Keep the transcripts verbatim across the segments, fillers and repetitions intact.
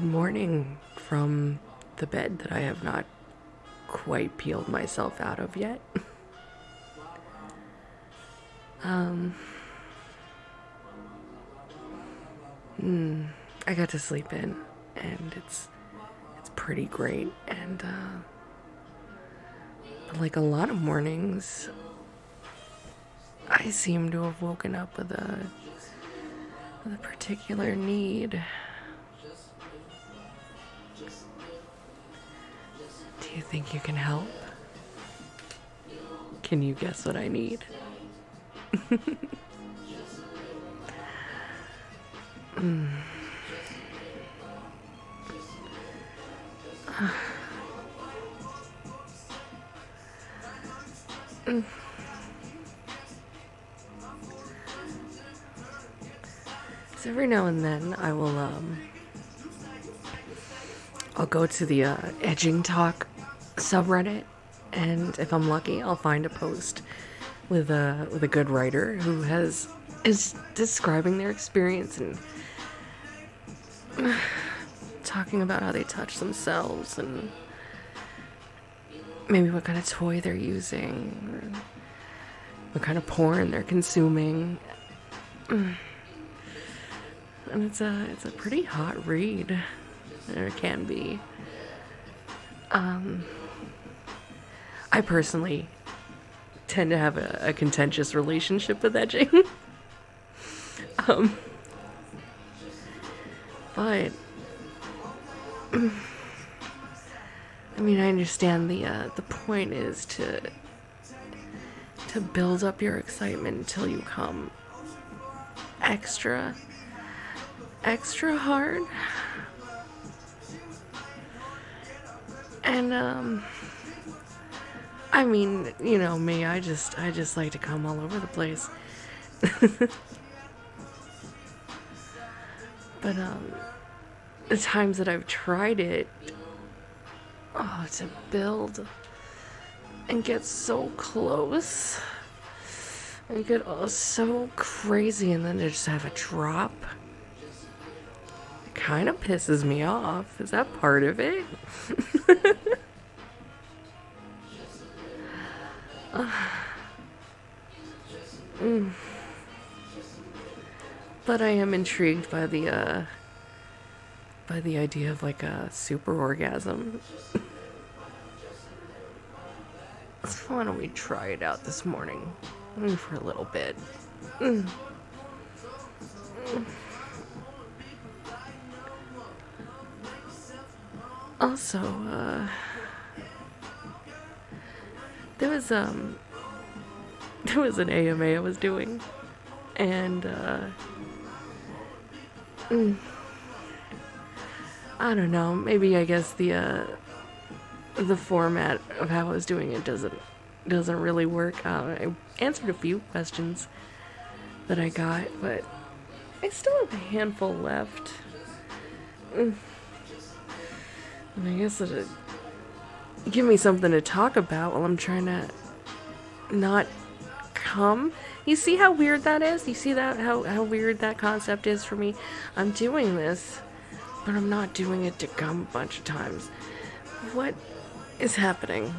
Good morning from the bed that I have not quite peeled myself out of yet. um, mm, I got to sleep in, and it's it's pretty great. And uh, but like a lot of mornings, I seem to have woken up with a with a particular need. Do you think you can help? Can you guess what I need? mm. mm. So every now and then I will um I'll go to the uh, Edging Talk subreddit, and if I'm lucky, I'll find a post with a with a good writer who has is describing their experience and talking about how they touch themselves and maybe what kind of toy they're using or what kind of porn they're consuming. And it's a it's a pretty hot read. Or it can be. Um, I personally tend to have a, a contentious relationship with edging. um, but I mean, I understand the uh, the point is to to build up your excitement until you come extra extra hard. And, um, I mean, you know me, I just, I just like to come all over the place. But, um, the times that I've tried it, oh, to build and get so close and get oh, so crazy and then to just have a drop, it kind of pisses me off. Is that part of it? uh, mm. But I am intrigued by the uh, by the idea of like a super orgasm. So why don't we try it out this morning? Maybe for a little bit. Mm. Mm. Also, uh, there was, um, there was an A M A I was doing, and, uh, mm, I don't know, maybe I guess the, uh, the format of how I was doing it doesn't, doesn't really work. Uh, I answered a few questions that I got, but I still have a handful left. Mm. And I guess it'd give me something to talk about while I'm trying to not come. You see how weird that is? You see that how, how weird that concept is for me? I'm doing this, but I'm not doing it to come a bunch of times. What is happening?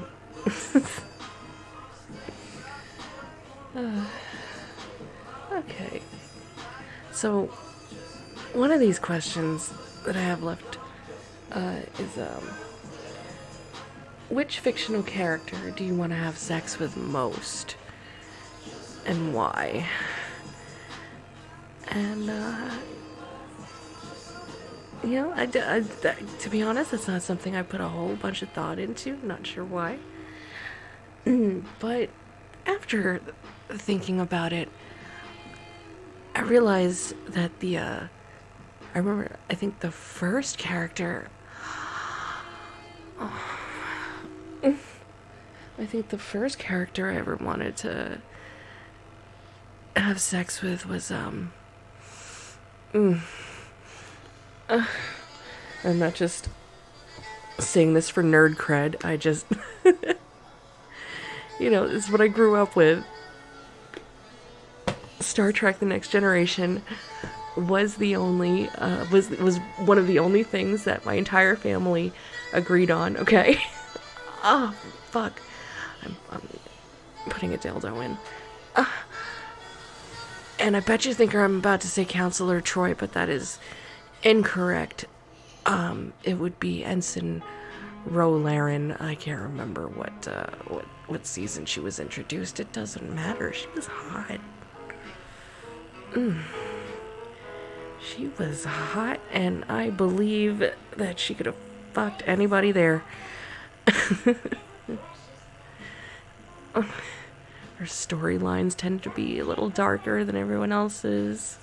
uh, okay. So, one of these questions that I have left Uh, is, um, which fictional character do you want to have sex with most? And why? And, uh, you know, I, I, I, to be honest, it's not something I put a whole bunch of thought into, not sure why. But after thinking about it, I realized that the, uh, I remember, I think the first character, oh, I think the first character I ever wanted to have sex with was, um, mm, uh, I'm not just saying this for nerd cred, I just, you know, it's what I grew up with. Star Trek The Next Generation. was the only uh, was was one of the only things that my entire family agreed on. Okay. Oh fuck! I'm, I'm putting a dildo in. Uh, and I bet you think I'm about to say Counselor Troy, but that is incorrect. Um, it would be Ensign Rolaren. I can't remember what uh, what what season she was introduced. It doesn't matter. She was hot. Mm. She was hot, and I believe that she could have fucked anybody there. Her storylines tend to be a little darker than everyone else's.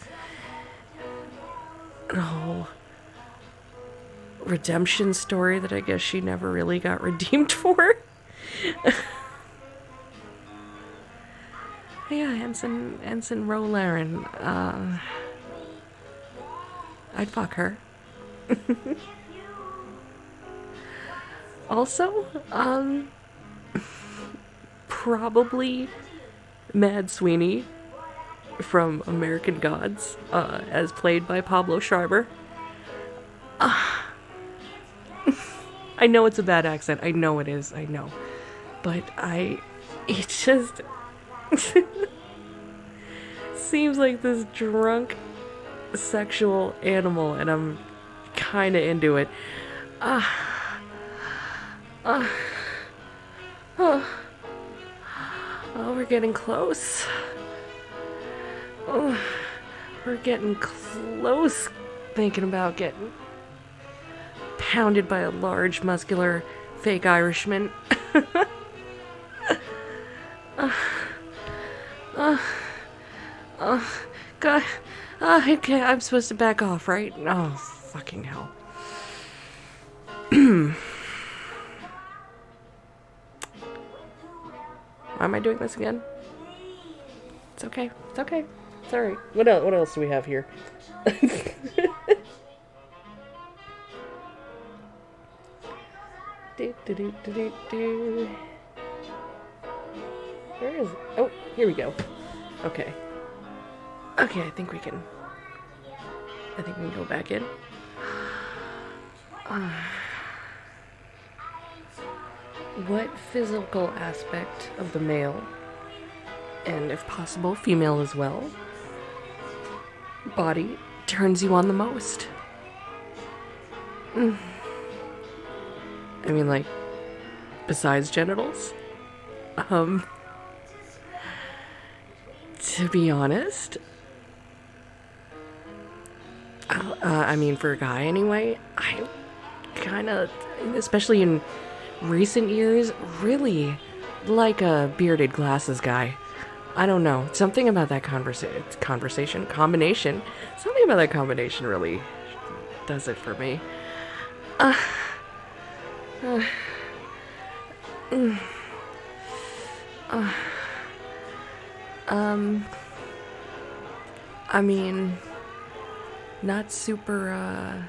Oh, redemption story that I guess she never really got redeemed for. Yeah, Ensign Ensign Rolaren. Uh, I'd fuck her. Also, um, probably Mad Sweeney from American Gods, uh, as played by Pablo Schreiber. Uh, I know it's a bad accent. I know it is. I know. But I... It just... seems like this drunk sexual animal, and I'm kind of into it. Uh, uh, oh, oh, we're getting close. Oh, we're getting close. Thinking about getting pounded by a large, muscular, fake Irishman. uh, uh, uh, God. Uh, okay, I'm supposed to back off, right? Oh, fucking hell. Why am I doing this again? It's okay. It's okay. It's alright. What else, what else do we have here? do, do, do, do, do, do. Where is it? Oh, here we go. Okay. Okay, I think we can... I think we can go back in. Uh, what physical aspect of the male, and if possible, female as well, body turns you on the most? Mm. I mean, like, besides genitals? Um... To be honest... Uh, I mean, for a guy anyway, I kind of, especially in recent years, really like a bearded glasses guy. I don't know. Something about that conversa- conversation, combination, something about that combination really does it for me. Uh, uh, mm, uh, um, I mean... Not super, uh...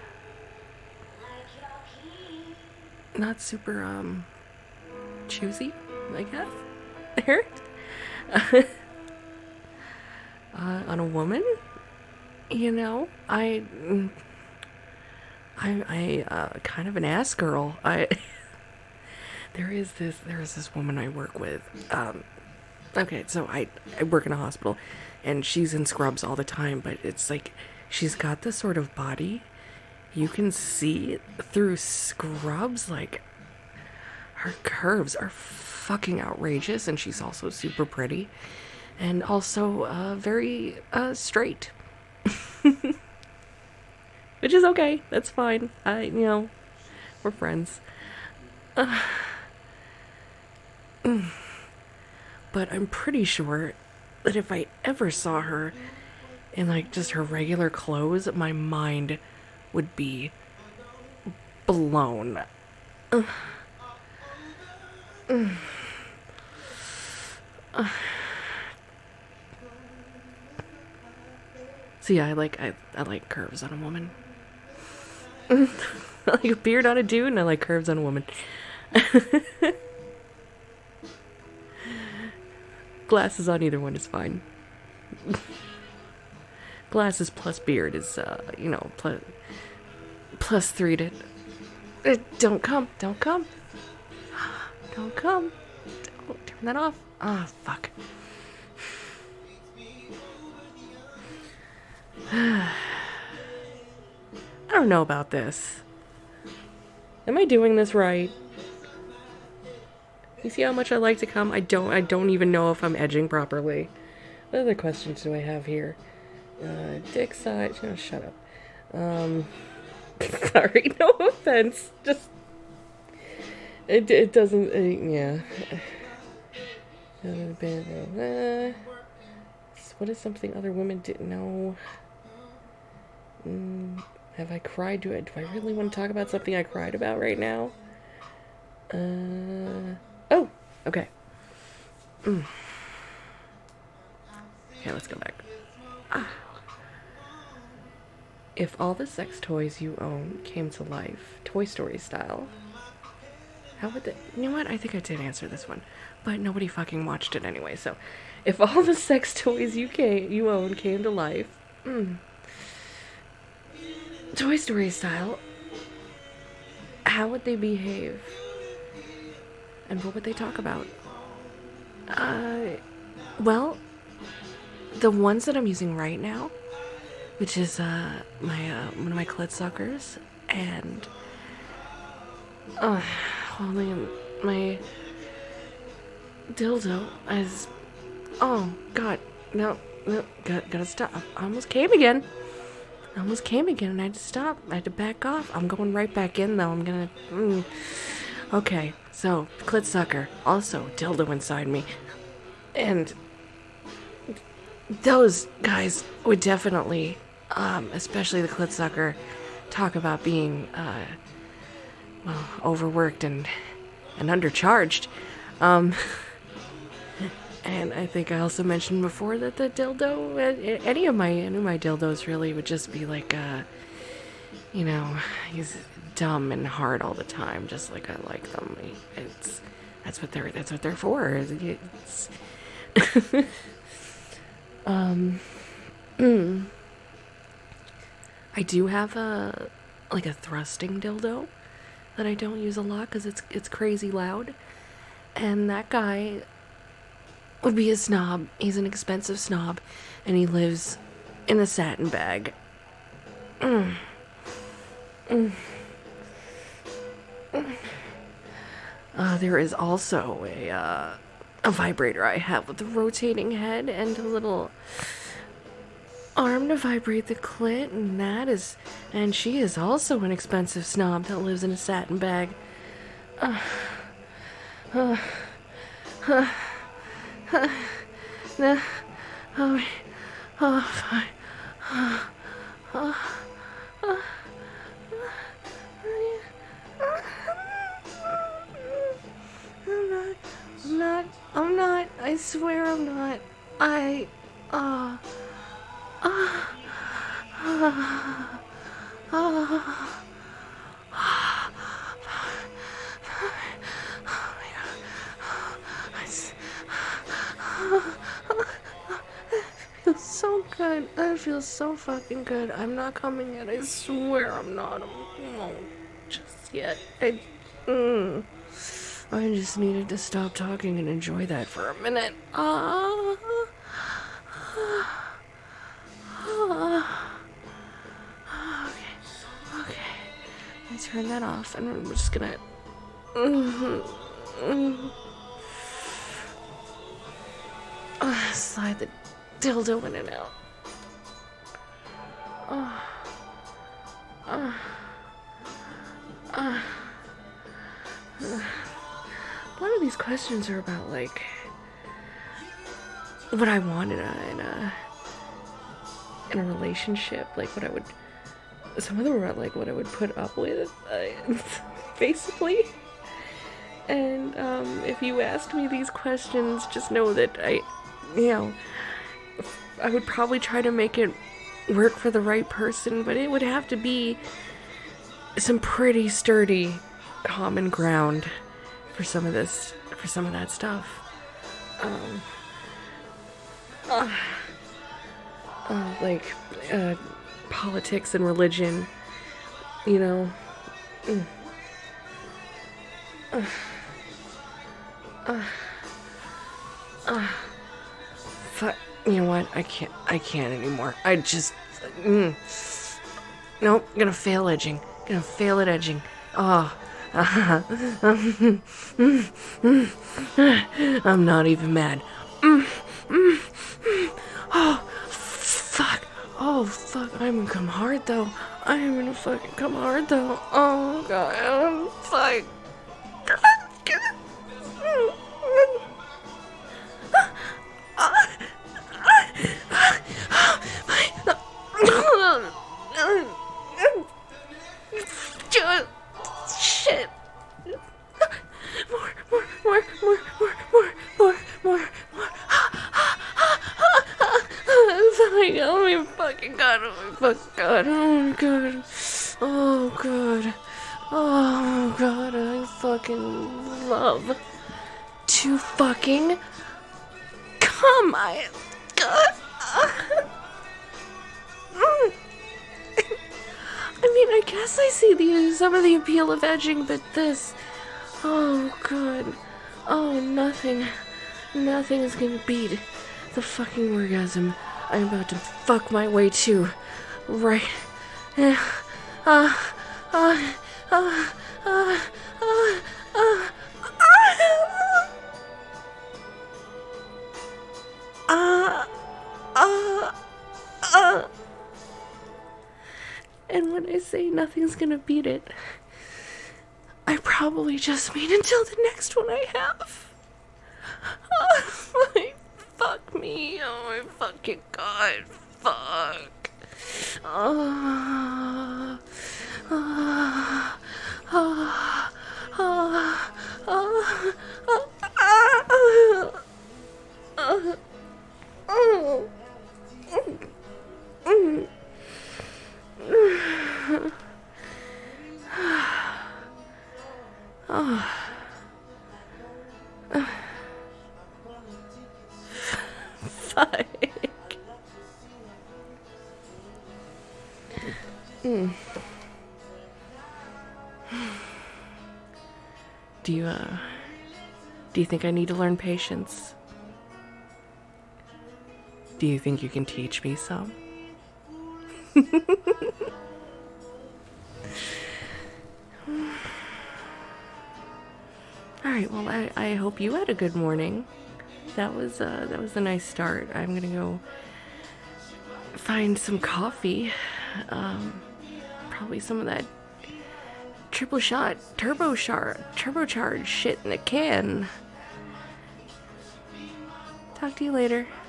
Not super, um... choosy, I guess? There? uh, on a woman? You know? I... I, I, uh, kind of an ass girl. I... there is this, there is this woman I work with. Um, okay, so I, I work in a hospital, and she's in scrubs all the time, but it's like... She's got this sort of body you can see through scrubs. Like, her curves are fucking outrageous, and she's also super pretty and also uh, very uh, straight. Which is okay. That's fine. I, you know, we're friends. Uh, but I'm pretty sure that if I ever saw her in, like, just her regular clothes, my mind would be blown. Uh, uh, uh. So yeah, I like I, I like curves on a woman. I like a beard on a dude, and I like curves on a woman. Glasses on either one is fine. glasses plus beard is, uh, you know, plus, plus three to... Uh, don't come, don't come. Don't come. Don't turn that off. Ah, oh, fuck. I don't know about this. Am I doing this right? You see how much I like to come? I don't I don't even know if I'm edging properly. What other questions do I have here? Uh, dick size. Oh, shut up. Um, sorry, no offense. Just, it, it doesn't, uh, yeah. Uh, what is something other women didn't know? Mm, have I cried? Do I, do I really want to talk about something I cried about right now? Uh... Oh, okay. Mm. Okay, let's go back. Ah. If all the sex toys you own came to life, Toy Story style, how would they... You know what? I think I did answer this one. But nobody fucking watched it anyway, so... If all the sex toys you came, you own came to life, mm, Toy Story style, how would they behave? And what would they talk about? Uh, well, the ones that I'm using right now, which is uh my uh, one of my clit suckers, and uh, holding my dildo as oh god no no gotta, gotta stop. I almost came again. I almost came again, and I had to stop. I had to back off. I'm going right back in though. I'm gonna. Mm. Okay, so, clit sucker, also dildo inside me, and those guys would definitely, um, especially the clit sucker, talk about being, uh, well, overworked and, and undercharged, um, and I think I also mentioned before that the dildo, any of my, any of my dildos really would just be like, uh, you know, he's dumb and hard all the time, just like I like them. It's that's what they're that's what they're for. It's, um, mm. I do have a like a thrusting dildo that I don't use a lot because it's it's crazy loud, and that guy would be a snob. He's an expensive snob, and he lives in a satin bag. Mm. Mm. Uh, there is also a uh, a vibrator I have with a rotating head and a little arm to vibrate the clit, and that is, and she is also an expensive snob that lives in a satin bag. Uh, uh, uh, uh, uh, oh, oh, fine. Uh, uh, uh. I'm not, I'm not, I swear I'm not. I, uh, uh, uh, uh, feels so good. That feels so fucking good. I'm not coming yet. I swear I'm not. I'm not just yet. I, mm. I just needed to stop talking and enjoy that for a minute. Ah. Uh, uh, uh, okay. Okay. I turn that off, and I'm just gonna. Mm-hmm, mm-hmm. Uh, slide the dildo in and out. Oh. Uh. Uh. Uh. A lot of these questions are about, like, what I want in a, in a, in a relationship, like what I would, some of them are about, like, what I would put up with, uh, basically, and, um, if you asked me these questions, just know that I, you know, I would probably try to make it work for the right person, but it would have to be some pretty sturdy common ground for some of this, for some of that stuff. Um, uh, uh, like uh, politics and religion, you know. Mm. Uh, uh, uh, fuck. You know what? I can't. I can't anymore. I just. Mm. Nope. Gonna fail edging. Gonna fail at edging. Oh. I'm not even mad. Oh, fuck. Oh, fuck. I'm gonna come hard, though. I'm gonna fucking come hard, though. Oh, God. Fuck. Shit. More, more, more, more, more, more, more, more, more. Oh my fucking god, oh my fucking god, oh my god. Oh god. Oh god, I fucking love to fucking come. I. I mean, I guess I see the some of the appeal of edging, but this, oh god, oh nothing, nothing is gonna beat the fucking orgasm I'm about to fuck my way to, right? Uh, uh, uh, uh, uh, uh, uh, uh, uh, uh. And when I say nothing's gonna beat it, I probably just mean until the next one I have. Oh my, fuck me, oh my fucking god, fuck. Oh, oh, oh, oh, oh, oh, oh, oh, oh, oh. Oh. Fuck. Mm. Do you, uh, do you think I need to learn patience? Do you think you can teach me some? Alright, well, I, I hope you had a good morning. That was, uh, that was a nice start. I'm gonna go find some coffee. Um, probably some of that triple shot, turbo char, turbocharged shit in a can. Talk to you later.